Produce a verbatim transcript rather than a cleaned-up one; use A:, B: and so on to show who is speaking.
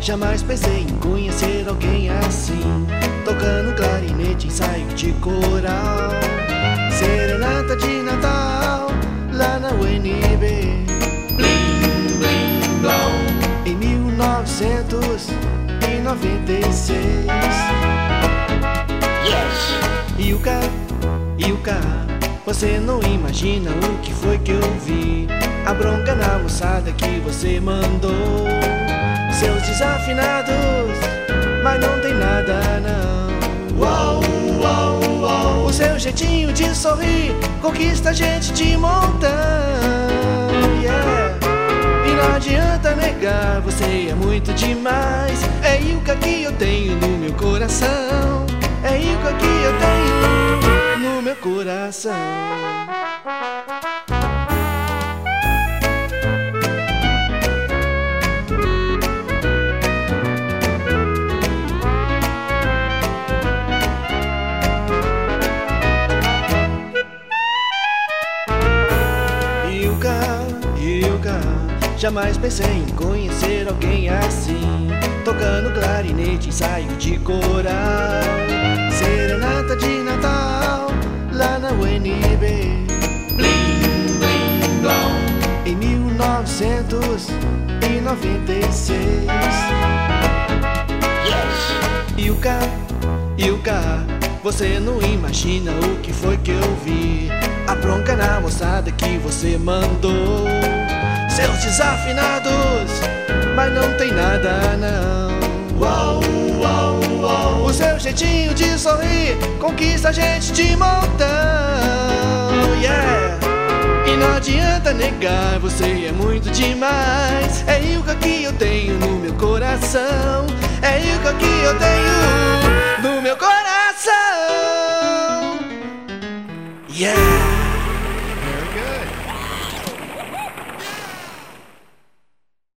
A: Jamais pensei em conhecer alguém assim, tocando clarinete, ensaio de coral, serenata de Natal, lá na U N B. Blim, blim, blom. Em mil novecentos e noventa e seis.
B: Yes!
A: Ilka, Ilka, você não imagina o que foi que eu vi. A bronca na moçada que você mandou, seus desafinados, mas não tem nada não. Uau, uau, uau. O seu jeitinho de sorrir conquista a gente de montão, yeah. E não adianta negar, você é muito demais. É Ilka que eu tenho no meu coração, é Ilka que eu tenho no meu coração. Ilka, jamais pensei em conhecer alguém assim, tocando clarinete, ensaio de coral, serenata de Natal, lá na U N B. Blim, blim, blom. Em mil novecentos e noventa e seis.
B: Yes!
A: Ilka, Ilka, você não imagina o que foi que eu vi. A bronca na moçada que você mandou, seus desafinados, mas não tem nada não. Uau, uau, uau. O seu jeitinho de sorrir conquista a gente de montão, yeah. E não adianta negar, você é muito demais. É Ilka que eu tenho no meu coração, é Ilka que eu tenho no meu coração, yeah.